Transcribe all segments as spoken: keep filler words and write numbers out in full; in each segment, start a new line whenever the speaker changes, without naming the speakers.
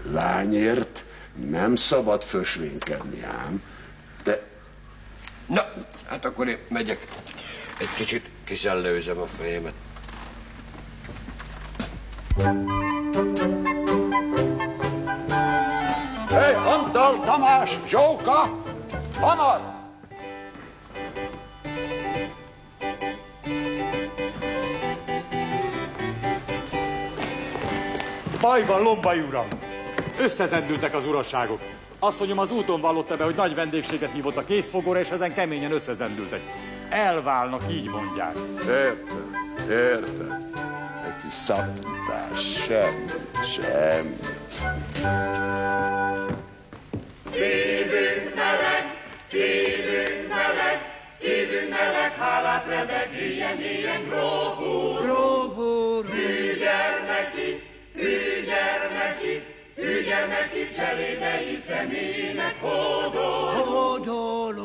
Lányért nem szabad fösvénykedni ám, de...
Na, hát akkor én megyek. Egy kicsit kiszellőzöm a fejemet.
Hé, Antal, Tamás, Zsóka! Hamar!
Baj van, Lombai uram! Összezendültek az uraságok. Asszonyom az úton vallotta be, hogy nagy vendégséget hívott a készfogóra, és ezen keményen összezendültek. Elválnak, így mondják.
Értem, értem. Egy kis szakítás, semmi, semmi.
Szívünk meleg, szívünk meleg, szívünk meleg, hálát rebeg, ilyen, ilyen, grófúr. Grófúr. Hű gyermeki, hű gyermeki, hű gyermeki, cselédei személynek hódoló. Hódoló.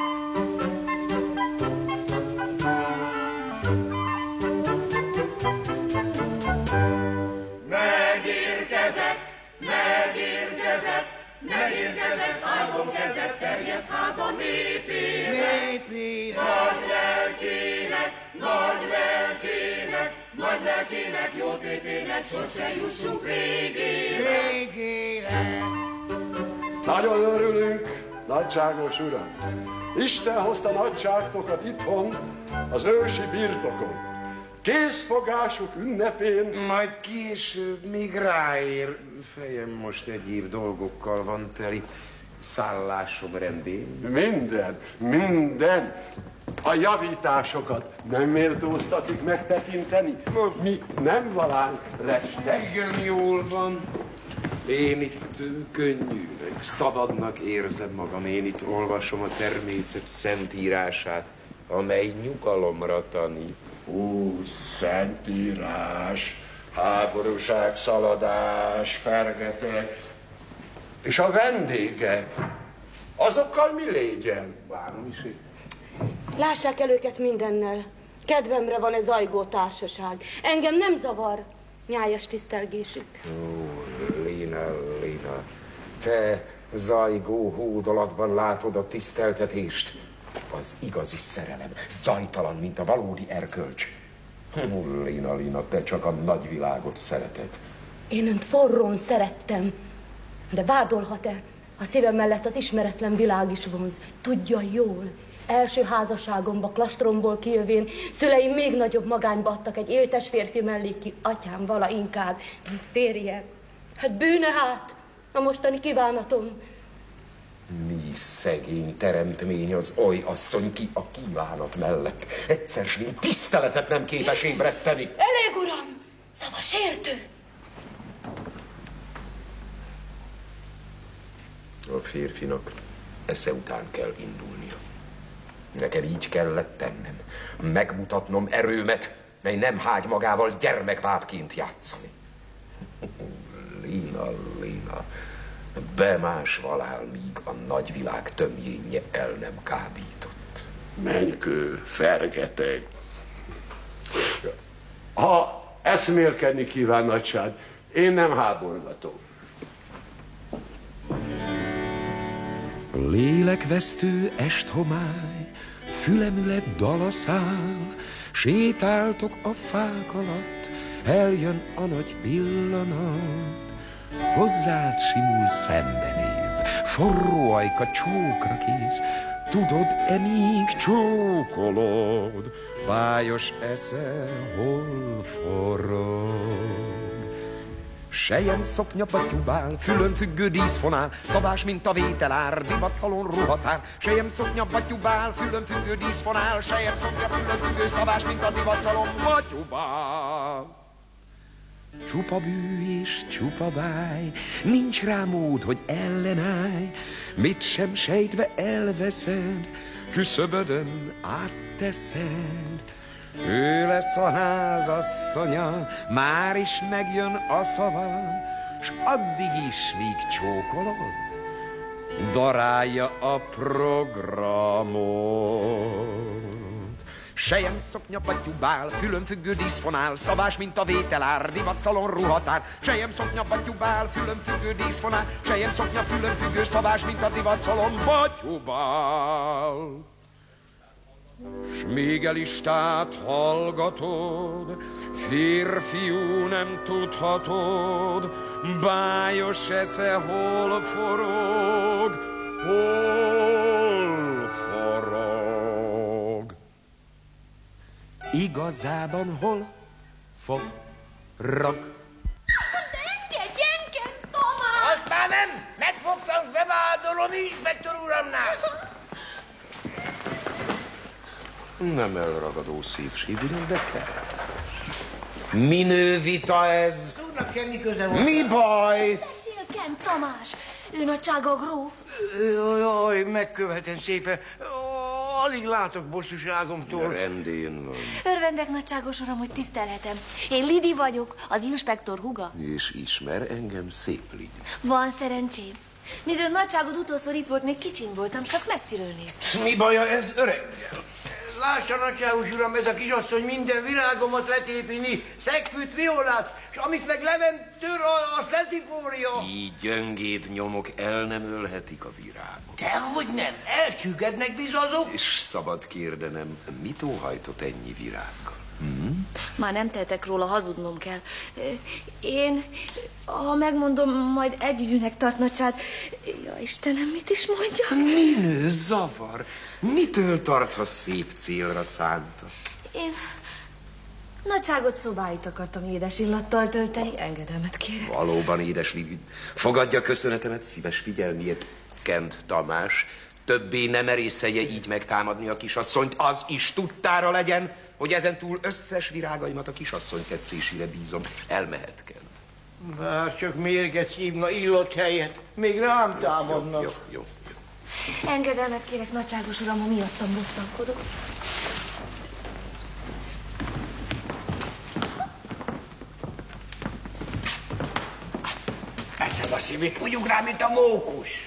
Megérkezett, megérkezett, megérkezett, áldom kezet terjesz hát a népére. Népére. Nagy lelkének, nagy lelkének, nagy lelkének, jó tétének, sose jussunk végére. Végére.
Nagyon örülünk, nagyságos uram. Isten hozta nagyságtokat itthon, az ősi birtokon. Készfogásuk ünnepén.
Majd később, még ráér. Fejem most egyéb dolgokkal van teli. Szállásom rendén.
Minden, minden. A javításokat nem méltóztatik megtekinteni. Mi nem valánk restek.
Igen, jól van. Én itt könnyűnek, szabadnak érzem magam. Én itt olvasom a természet szentírását, amely nyugalomra tanít.
Ó, szentírás, háborúság, szaladás, fergetek. És a vendégek, azokkal mi légyen?
Várom is itt.
Lássák el őket mindennel. Kedvemre van ez zajgó társaság. Engem nem zavar nyájas tisztelgésük.
Ó, Léna, Léna, te zajgó hódolatban látod a tiszteltetést. Az igazi szerelem, zajtalan, mint a valódi erkölcs. Ó, Léna, Léna, te csak a nagyvilágot szereted.
Én önt forrón szerettem, de vádolhat-e? A szívem mellett az ismeretlen világ is vonz. Tudja jól, első házasságomba, klastromból kijövén szüleim még nagyobb magányba adtak egy éltes férfi mellé, ki atyám vala inkább, mint férje. Hát bűne hát a mostani kívánatom.
Mi szegény teremtmény az oly asszony, ki a kívánat mellett egyszer s mint tiszteletet nem képes ébreszteni.
Elég, uram! Szava sértő!
A férfinak esze után kell indulnia. Nekem így kellett tennem. Megmutatnom erőmet, mely nem hágy magával gyermekbábként játszani. Léna, Léna, bemásvalál, míg a nagyvilág tömjénje el nem kábított.
Mennykő, fergeteg. Ha eszmélkedni kíván, nagyság, én nem háborgatom.
Lélekvesztő esthomály, fülemület dalaszál, sétáltok a fák alatt, eljön a nagy pillanat. Hozzád simul szembenéz, forró ajka csókra kész, tudod-e míg csókolod, vályos esze hol forrog. Sejem szoknya batyubál, fülön függő díszfonál, szabás, mint a vételár, divatszalon ruhatár. Sejem szoknya batyubál, fülön függő díszfonál, sejem szoknya fülön függő, szabás, mint a divatszalon batyubál. Csupa bű és csupa báj, nincs rá mód, hogy ellenállj, mit sem sejtve elveszed, küszöbödön átteszed. Ő lesz a házasszonya, már is megjön a szava, s addig is, míg csókolod, darálja a programot.
Sejem szoknya battyú bál, fülönfüggő diszfonál, szabás, mint a vételár, divatszalon ruhatár. Sejem szoknya battyú bál, fülönfüggő diszfonál, sejem szoknya fülönfüggő, szabás, mint a divatszalon battyú bál. S még elistát hallgatod, férfiú nem tudhatod, bájos esze hol forog, hol forog. Igazában hol forog?
De engedj, engedj, Tamás!
Azt már nem! Megfogtam, s bevádolom inspektor uramnál!
Nem elragadó szívsív, de kell. Minő vita ez?
Tudnak semmi köze volt.
Mi baj?
Beszél Kent Tamás, ő nagysága gróf.
Jaj, megkövetem szépen. Alig látok bosszúságomtól.
Rendén van.
Örvendek, nagyságos uram, hogy tisztelhetem. Én Lidi vagyok, az inspektor húga.
És ismer engem, szép Lidi.
Van szerencsém. Miző nagyságod utolszor itt volt, még kicsin voltam, csak messziről néztem.
S mi baja ez öreggel?
Lássa, nagyságos uram, ez a kisasszony minden virágomat letépini, szegfűt, violát, és amit meg le nem tör, azt letipórja.
Így gyöngéd nyomok el nem ölhetik a virágot.
Dehogy nem, elcsüggednek bizazok.
És szabad kérdenem, mit óhajtott ennyi virággal?
Már nem tehetek róla, hazudnom kell. Én, ha megmondom, majd együgyűnek tart nagyság. Ja, Istenem, mit is mondja?
Minő zavar. Mitől tarthasz szép célra szánta?
Én nagyságot szobáit akartam édes illattal tölteni, engedelmet kérek.
Valóban, édes Lidi. Fogadja köszönetemet, szíves figyelmiért, Kent Tamás. Többé nem merészelje így megtámadni a kisasszonyt, az is tudtára legyen, hogy ezentúl összes virágaimat a kisasszony tetszésére bízom. Elmehet, Kent.
Bár csak mérget szívna illott helyet, még rám támadnak.
Jó, jó, jó.
Engedelmet kérek, nagyságos uram, ha miattam bosszankodok.
Eszem a szívét, úgy ugrál, mint a mókus.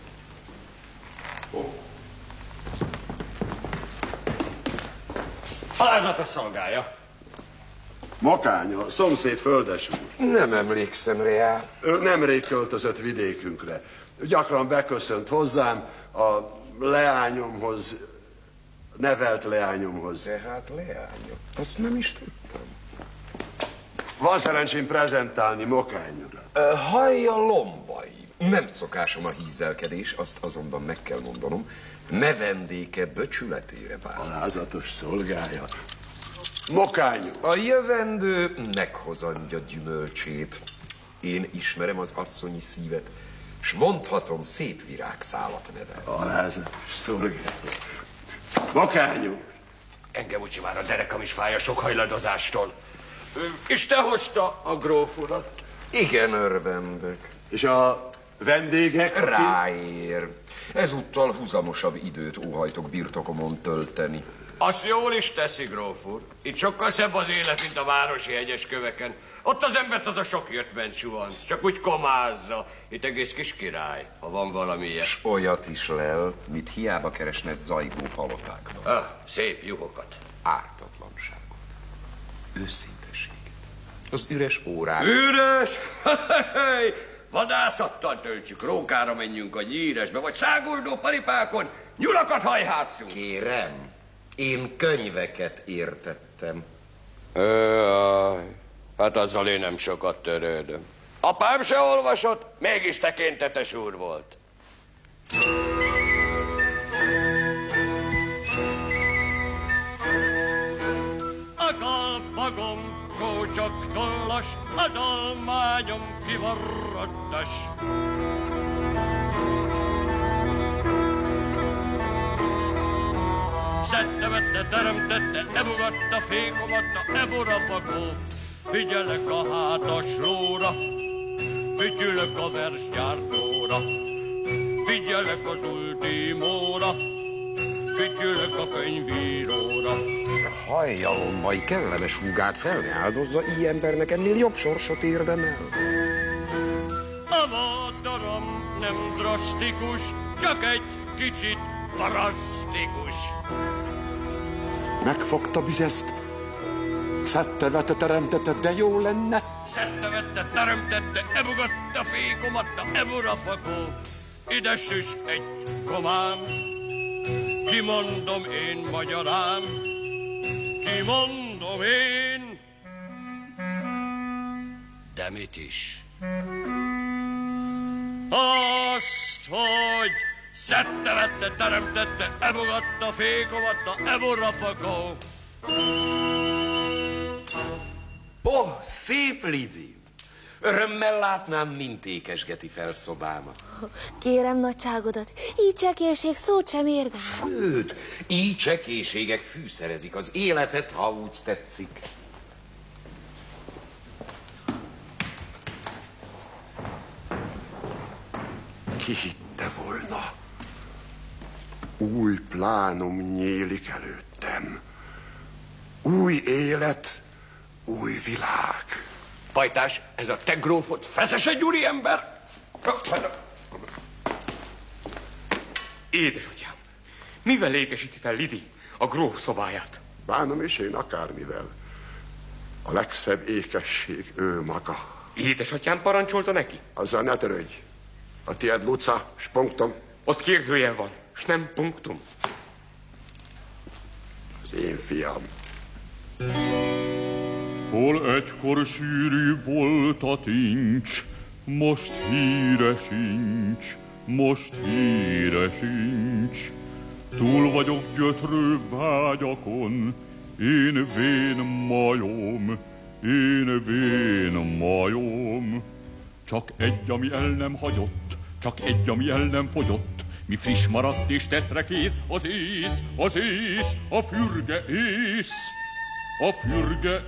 Alázatos szolgálja.
Makánya, szomszéd földes úr.
Nem emlékszem rá.
Ő nemrég költözött vidékünkre. Gyakran beköszönt hozzám, a leányomhoz, nevelt leányomhoz.
Tehát leányok. Azt nem is tudtam.
Van szerencsém prezentálni Mokány urat.
Hallja, lombai. Nem szokásom a hízelkedés, azt azonban meg kell mondanom. Ne vendéke böcsületére vár.
Alázatos szolgája. Mokány úr.
A jövendő meghozandja gyümölcsét. Én ismerem az asszonyi szívet, s mondhatom, szép virágszálat nevel.
Alázatos szolgája. Mokány úr.
Engem úgyse már a derekam is fáj a sok hajladozástól. És te hozta a gróf urat?
Igen, örvendek.
És a vendégek? aki-
Ráér. Ezúttal húzamosabb időt óhajtok birtokomon tölteni.
Azt jól is teszi, gróf úr. Itt sokkal szebb az élet, mint a városi hegyes köveken. Ott az embert az a sok jött-ment suhanc, csak úgy komázza. Itt egész kis király, ha van valami ilyen.
S olyat is lel, mit hiába keresne zajgó palotákban.
Ah, szép juhokat.
Ártatlanságot. Őszintességet. Az üres órák.
Üres! Vadászattal töltsük, rókára menjünk a nyíresbe, vagy száguldó paripákon, nyulakat hajhásszunk.
Kérem, én könyveket értettem.
Jaj, hát azzal én nem sokat törődöm. Apám se olvasott, mégis tekintetes úr volt.
A kalpagom kócsok tollas, a dalmányom kivarrattas. Szedte, vette, teremtette, ebugatta, fékomatta, eborapakó. Figyelek a hátaslóra, fütyülök a versgyártóra. Figyelek az ultimóra, fütyülök a könyvíróra.
Hallja, lombai, kellemes húgát fel ne áldozza, így embernek ennél jobb sorsot érdemel.
A vádaram nem drasztikus, csak egy kicsit parasztikus.
Megfogta bizezt, szedte, vette, teremtette, de jó lenne.
Szedte, vette, teremtette, ebugatta, fékomatta, eburafakó. Ide süss egy komám, kimondom én magyarám, kimondom én. De mit is? Azt, hogy szedte, vette, teremtette, ebugatta, fékomatta, eburafakó.
Ó, oh, szép Lidi! Örömmel látnám, mint ékesgeti fel szobámat.
Kérem nagyságodat, így csekélység szót sem érdem.
Sőt, így csekélységek fűszerezik az életet, ha úgy tetszik.
Ki hitte volna? Új plánum nyílik előttem. Új élet, új világ.
Pajtás, ez a te grófod feszes egy úri ember?
Édesatyám, mivel ékesíti fel Lidi a gróf szobáját?
Bánom is én akármivel. A legszebb ékesség ő maga.
Édesatyám parancsolta neki?
Azzal ne törődj. A tied Luca, s punktum.
Ott kérdőjel van, s nem punktum.
Az én fiam.
Hol egykor sűrű volt a tincs, most híre sincs, most híre sincs. Túl vagyok gyötrő vágyakon, én vén majom, én vén majom. Csak egy, ami el nem hagyott, csak egy, ami el nem fogyott, mi friss maradt és tettre kész, az ész, az ész, a fürge ész. A fürge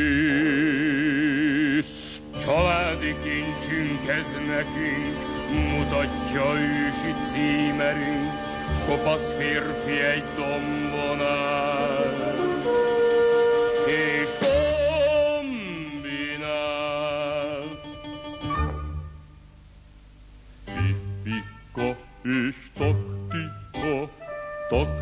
ész.
Családi kincsünk ez nekünk, mutatja ősi címerünk. Kopasz férfi egy dombon áll, és kombinál.
Pipika és taktika, tak